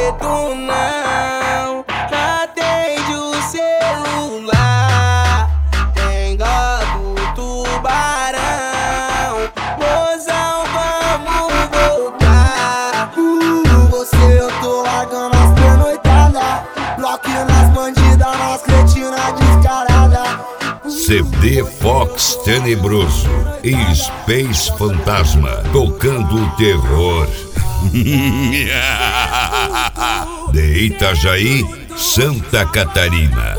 segredo não. Atende o celular, tem dó do tubarão. Mozão, vamos voltar. Você eu tô largando as pernoitadas, bloqueio nas bandidas, nas cretinas descaradas. CD Fox Tenebroso e Space Fantasma tocando o terror. De Itajaí, Santa Catarina.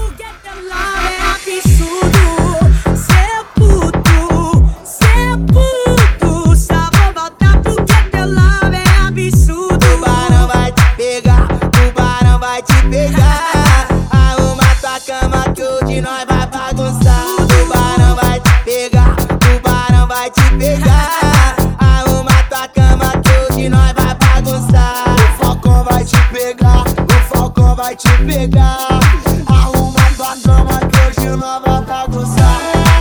Tubarão vai te pegar, tubarão vai te pegar. Arruma tua cama que hoje nós vai bagunçar. Tubarão vai te pegar, tubarão vai te pegar. Arruma tua cama que hoje nós vai bagunçar. O falcão vai te pegar, o falcão vai te pegar. Arruma tua cama que hoje nós vai bagunçar.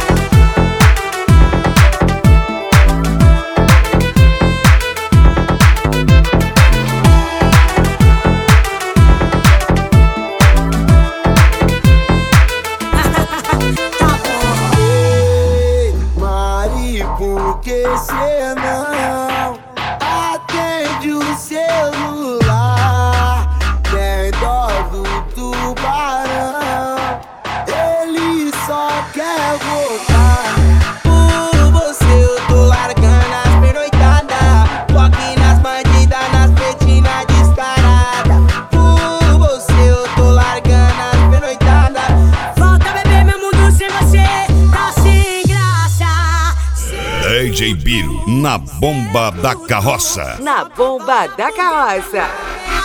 Por que cê não atende o celular? Tem dó do tubarão, ele só quer voltar. Por você eu tô largando as pernoitadas, toque nas bandidas, nas pretinas descaradas. Por você eu tô largando as pernoitadas. Volta beber meu mundo sem você, tá sem graça. DJ Biro na bomba da carroça. Na bomba da carroça.